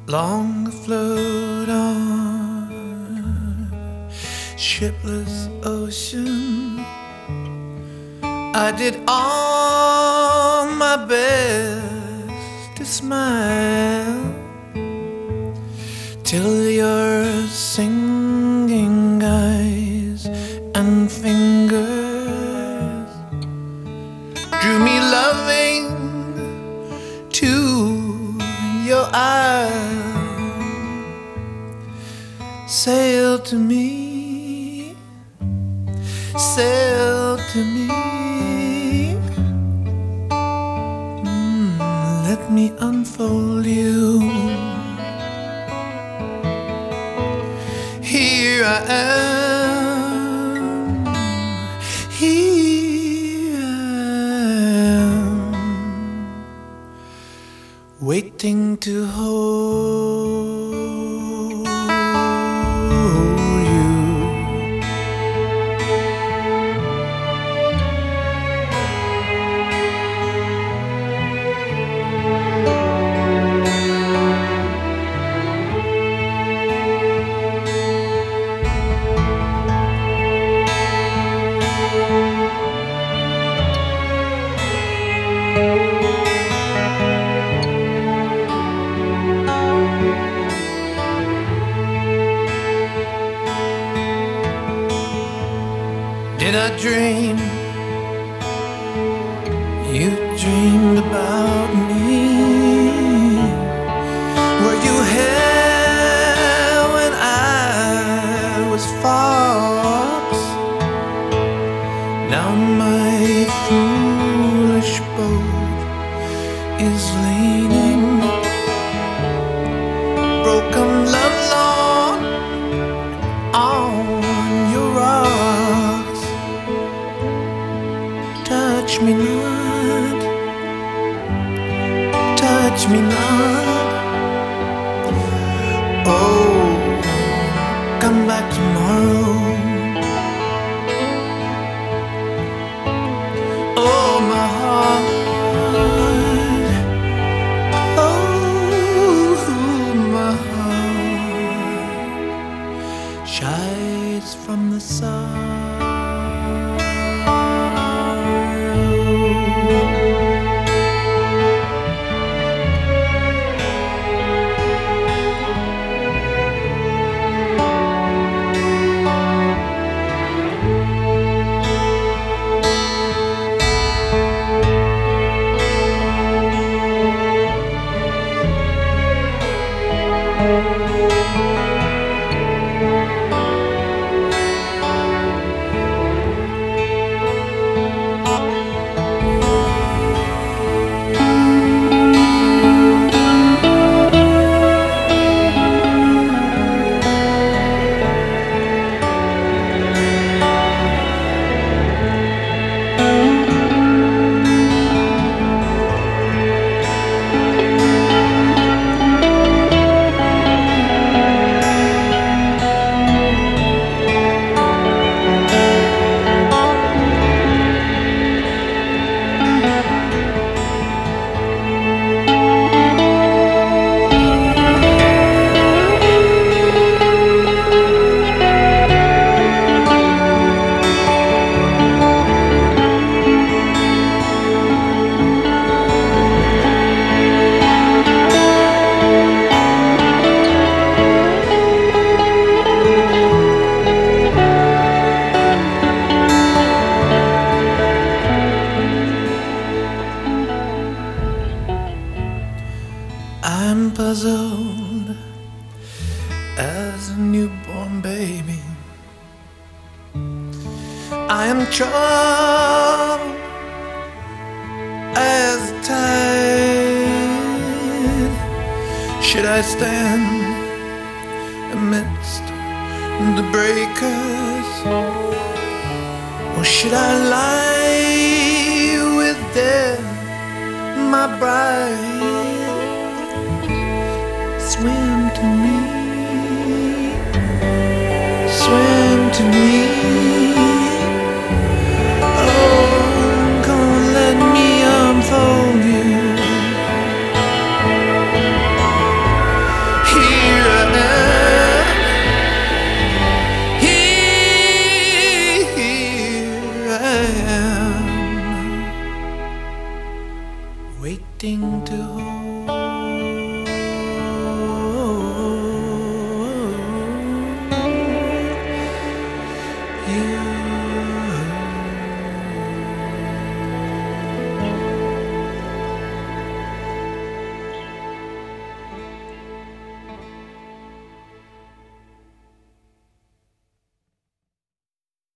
long float on shipless ocean. I did all my best to smile till your singing eyes and fingers drew me loving to your isle. Sail to me, sail to me. Let me unfold you. Here I am, here I am, waiting to hold you. Did I dream you dreamed about me? Were you here when I was fox? Now my foolish boat is leaning, broken love lawn on your rocks. Touch me not, touch me not. Oh, come back tomorrow. Oh, my heart, oh, my heart shies from the sun. I'm puzzled as a newborn baby. I am troubled as a tide. Should I stand amidst the breakers, or should I lie with death, my bride? Swim to me, swim to me. Oh, come on, let me unfold you. waiting to hold